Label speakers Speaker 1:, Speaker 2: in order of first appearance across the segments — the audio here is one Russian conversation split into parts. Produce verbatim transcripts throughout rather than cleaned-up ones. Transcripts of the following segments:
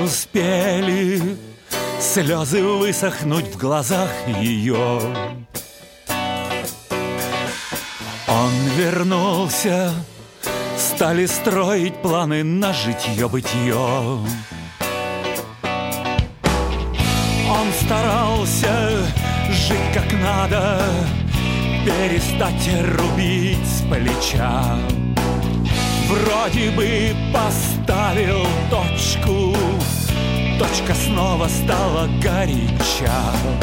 Speaker 1: успели слезы высохнуть в глазах ее. Он вернулся, стали строить планы на житье-бытие. Он старался жить как надо, перестать рубить с плеча. Вроде бы поставил точку, точка снова стала горяча.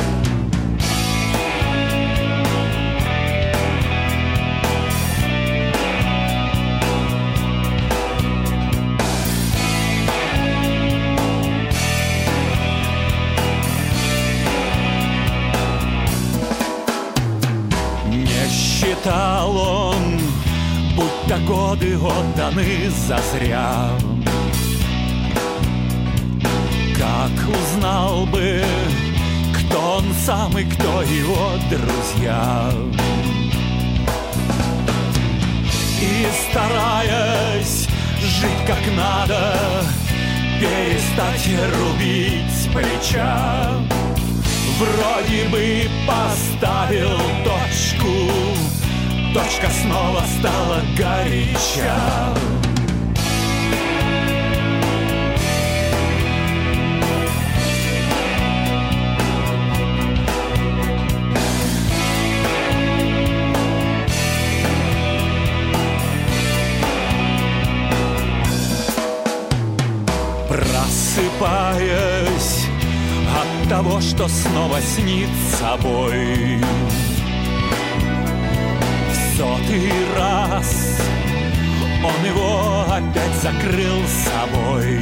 Speaker 1: Не считал он, будто годы отданы зазря. Как узнал бы, кто он сам и кто его друзья. И стараясь жить как надо, перестать рубить с плеча. Вроде бы поставил точку, точка снова стала горяча. Просыпаясь от того, что снова снит собой, в сотый раз он его опять закрыл собой.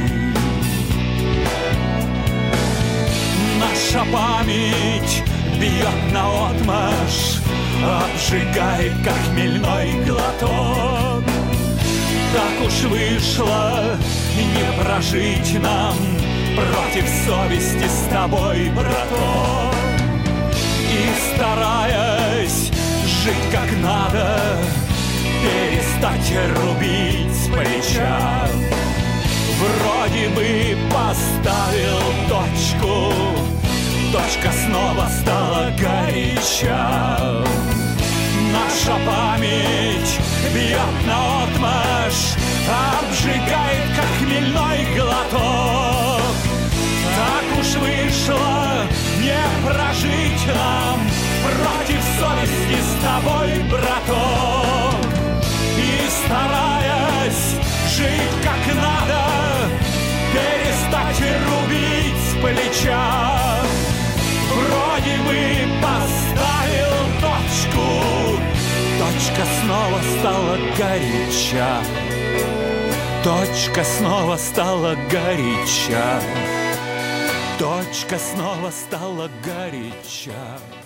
Speaker 1: Наша память бьет наотмашь, обжигает, как хмельной глоток. Так уж вышло не прожить нам против совести с тобой, браток. И стараясь жить как надо, перестать рубить с плеча. Вроде бы поставил точку, точка снова стала горяча. Наша память бьет наотмашь, обжигает, как хмельной глоток. Так уж вышло не прожить нам против совести с тобой, браток. И стараясь жить как надо, перестать рубить с плеча. Вроде бы поставил точку, точка снова стала горяча. Точка снова стала горяча. Точка снова стала горяча.